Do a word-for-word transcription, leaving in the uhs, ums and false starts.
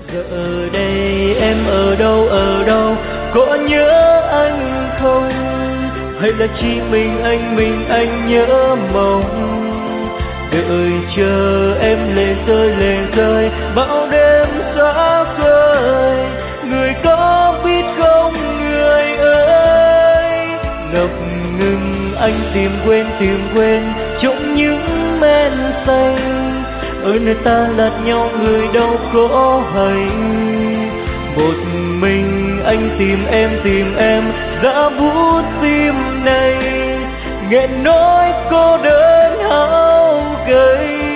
Giờ ở đây em ở đâu ở đâu, có nhớ anh không? Hay là chỉ mình anh mình anh nhớ mong? Đợi chờ em lệ rơi lệ rơi, bão đêm xa khơi. Người có biết không người ơi, ngập ngừng anh tìm quên tìm quên trong những men say. Ở nơi ta lạt nhau người đâu có hay, một mình anh tìm em tìm em đã bút tim này, nghẹn nỗi cô đơn hao gầy.